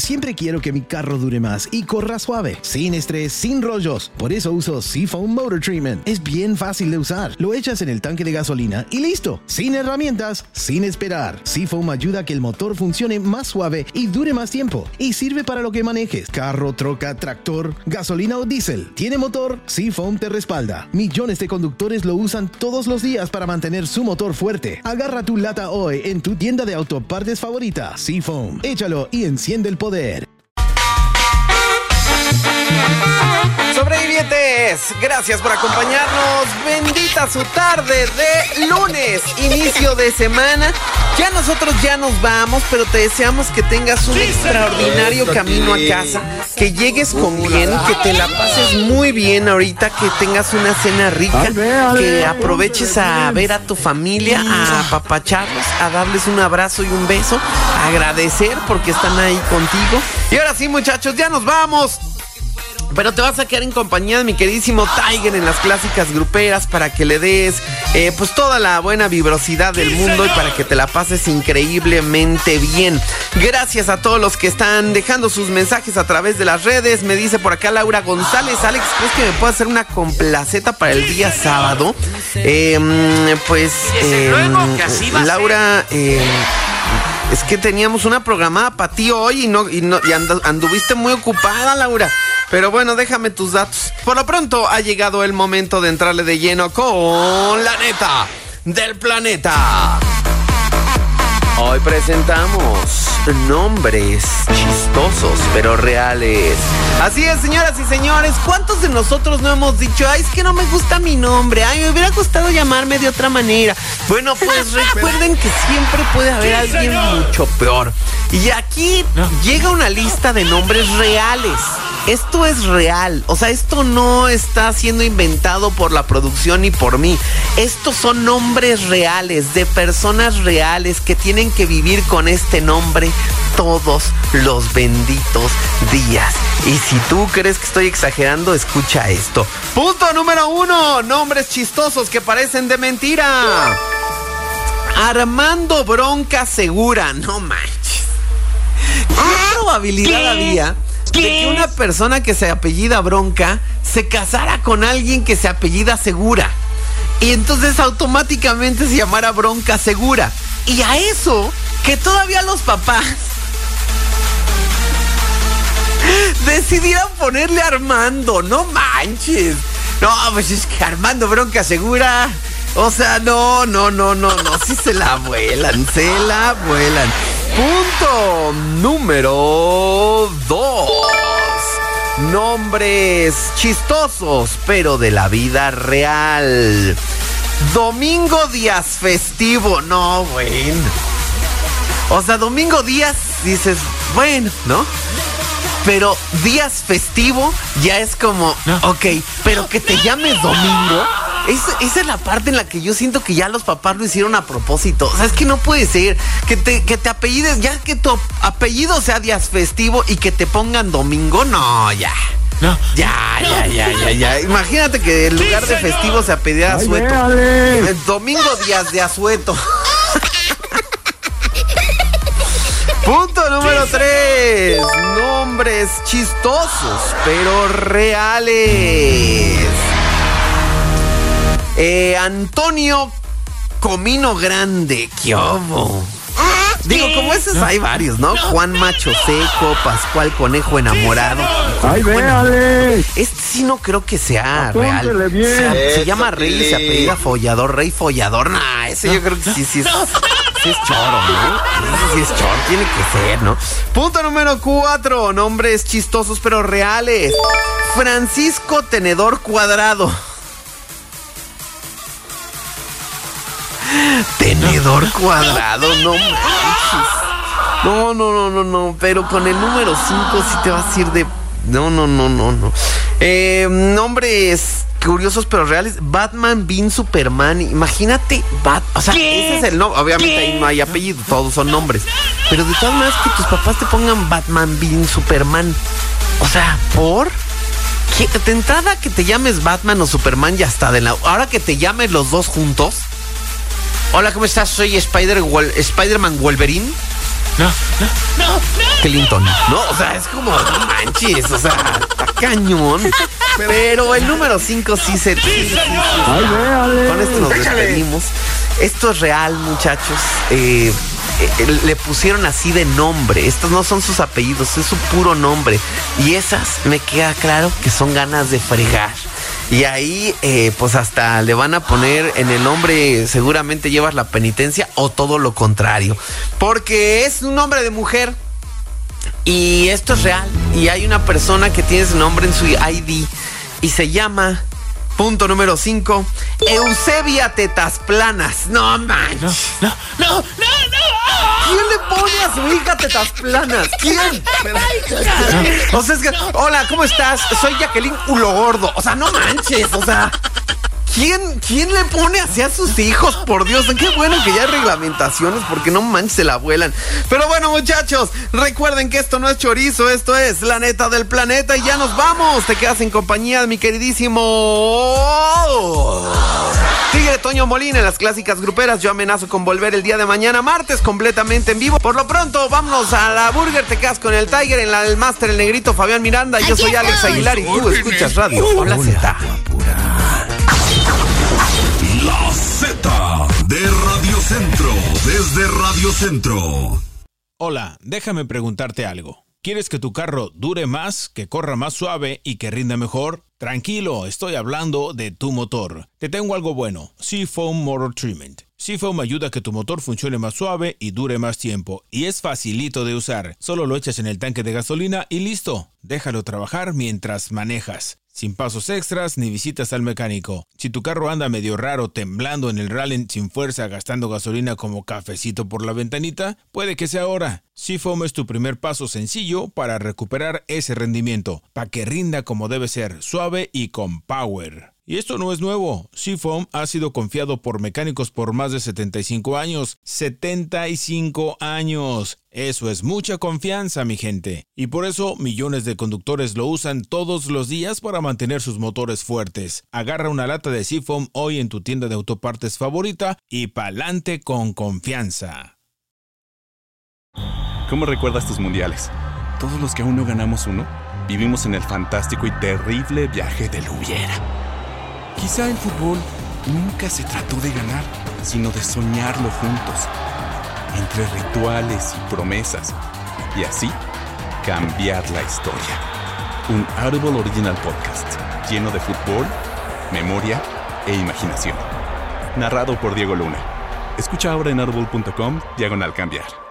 Siempre quiero que mi carro dure más y corra suave, sin estrés, sin rollos. Por eso uso Seafoam Motor Treatment. Es bien fácil de usar. Lo echas en el tanque de gasolina y listo. Sin herramientas, sin esperar. Seafoam ayuda a que el motor funcione más suave y dure más tiempo. Y sirve para lo que manejes. Carro, troca, tractor, gasolina o diésel. ¿Tiene motor? Seafoam te respalda. Millones de conductores lo usan todos los días para mantener su motor fuerte. Agarra tu lata hoy en tu tienda de autopartes favorita. Seafoam. Échalo y enciende el poder. Sobrevivientes, gracias por acompañarnos. Bendita su tarde de lunes, inicio de semana. Ya nosotros ya nos vamos, pero te deseamos que tengas un extraordinario camino a casa, que llegues con bien, que te la pases muy bien ahorita, que tengas una cena rica, que aproveches a ver a tu familia, a apapacharlos, a darles un abrazo y un beso, a agradecer porque están ahí contigo. Y ahora sí, muchachos, ya nos vamos. Pero te vas a quedar en compañía de mi queridísimo Tiger en las clásicas gruperas para que le des pues toda la buena vibrosidad del mundo y para que te la pases increíblemente bien. Gracias a todos los que están dejando sus mensajes a través de las redes. Me dice por acá Laura González: Alex, ¿crees que me puedo hacer una complaceta para el día sábado? Laura, es que teníamos una programada para ti hoy y anduviste muy ocupada, Laura. Pero bueno, déjame tus datos. Por lo pronto ha llegado el momento de entrarle de lleno con la neta del planeta. Hoy presentamos nombres chistosos pero reales. Así es, señoras y señores. ¿Cuántos de nosotros no hemos dicho: ay, es que no me gusta mi nombre, ay, me hubiera gustado llamarme de otra manera? Bueno, pues recuerden que siempre puede haber alguien mucho peor. Y aquí llega una lista de nombres reales. Esto es real, o sea, esto no está siendo inventado por la producción ni por mí. Estos son nombres reales, de personas reales que tienen que vivir con este nombre todos los benditos días. Y si tú crees que estoy exagerando, escucha esto. Punto número 1, nombres chistosos que parecen de mentira. Armando Bronca Segura, no manches. ¿Qué probabilidad había de que una persona que se apellida Bronca se casara con alguien que se apellida Segura? Y entonces automáticamente se llamara Bronca Segura. Y a eso, que todavía los papás decidieron ponerle Armando, no manches. No, pues es que Armando Bronca Segura, o sea, no, sí se la vuelan. Punto número 2. Nombres chistosos, pero de la vida real. Domingo Díaz Festivo, no, bueno. O sea, Domingo Díaz, dices, bueno, ¿no? Pero Díaz Festivo ya es como, ok, pero que te llames Domingo. Esa es la parte en la que yo siento que ya los papás lo hicieron a propósito. O sea, es que no puede ser que te apellides, ya que tu apellido sea Díaz Festivo y que te pongan Domingo, no, ya. No. Ya. Imagínate que en lugar de Festivo se apellida Azueto. Domingo Díaz de Azueto. Punto número 3. Nombres chistosos, pero reales. Antonio Comino Grande, ¿qué hubo? Digo, como esos hay varios, ¿no? Juan Macho Seco, Pascual Conejo Enamorado. ¡Ay, véale! Este sí no creo que sea real. Se llama Rey y se apellida Follador, Rey Follador. Nah, ese yo creo que sí es choro, ¿no? Ese sí es choro, tiene que ser, ¿no? Punto número 4, nombres chistosos pero reales. Francisco Tenedor Cuadrado. Tenedor Cuadrado, no manches. No, pero con el número 5 sí te vas a ir de... No. Nombres curiosos pero reales. Batman, Bean, Superman. Imagínate, o sea, ese es el nombre. Obviamente ahí no hay apellido, todos son nombres. Pero de todas maneras que tus papás te pongan Batman, Bean, Superman. O sea, ¿por? De entrada que te llames Batman o Superman ya está de lado. Ahora que te llames los dos juntos. Hola, ¿cómo estás? Soy Spider-Man Wolverine. Clinton. No, o sea, es como, no manches, o sea, está cañón. Pero el número 5 sí se... Ay, véale. Con esto nos despedimos. Esto es real, muchachos. Le pusieron así de nombre. Estos no son sus apellidos, es su puro nombre. Y esas, me queda claro que son ganas de fregar. Y ahí, pues hasta le van a poner en el nombre, seguramente llevas la penitencia o todo lo contrario. Porque es un nombre de mujer. Y esto es real. Y hay una persona que tiene ese nombre en su ID. Y se llama... Punto número 5. Eusebia Tetas Planas. No manches. No. ¿Quién le pone a su hija Tetas Planas? ¿Quién? O sea, es que, hola, ¿cómo estás? Soy Jacqueline Culo Gordo. O sea, no manches. O sea, ¿quién le pone así a sus hijos? Por Dios, qué bueno que ya hay reglamentaciones, porque no manches, se la vuelan. Pero bueno, muchachos, recuerden que esto no es chorizo, esto es la neta del planeta. Y ya nos vamos. Te quedas en compañía de mi queridísimo Tigre Toño Molina en las clásicas gruperas. Yo amenazo con volver el día de mañana, martes, completamente en vivo. Por lo pronto, vámonos a la Burger. Te quedas con el Tiger, en la del Máster, el negrito Fabián Miranda. Yo soy Alex Aguilar y tú escuchas Radio Hola Z. La Z de Radio Centro, desde Radio Centro. Hola, déjame preguntarte algo. ¿Quieres que tu carro dure más, que corra más suave y que rinda mejor? Tranquilo, estoy hablando de tu motor. Te tengo algo bueno, Seafoam Motor Treatment. Seafoam ayuda a que tu motor funcione más suave y dure más tiempo. Y es facilito de usar. Solo lo echas en el tanque de gasolina y listo. Déjalo trabajar mientras manejas. Sin pasos extras ni visitas al mecánico. Si tu carro anda medio raro, temblando en el rally sin fuerza, gastando gasolina como cafecito por la ventanita, puede que sea ahora. Seafoam es tu primer paso sencillo para recuperar ese rendimiento, para que rinda como debe ser, suave y con power. Y esto no es nuevo. Seafoam ha sido confiado por mecánicos por más de 75 años. ¡75 años! Eso es mucha confianza, mi gente. Y por eso millones de conductores lo usan todos los días para mantener sus motores fuertes. Agarra una lata de Seafoam hoy en tu tienda de autopartes favorita y pa'lante con confianza. ¿Cómo recuerdas tus mundiales? Todos los que aún no ganamos uno, vivimos en el fantástico y terrible viaje del hubiera. Quizá el fútbol nunca se trató de ganar, sino de soñarlo juntos, entre rituales y promesas, y así cambiar la historia. Un Audible Original Podcast, lleno de fútbol, memoria e imaginación. Narrado por Diego Luna. Escucha ahora en audible.com/cambiar.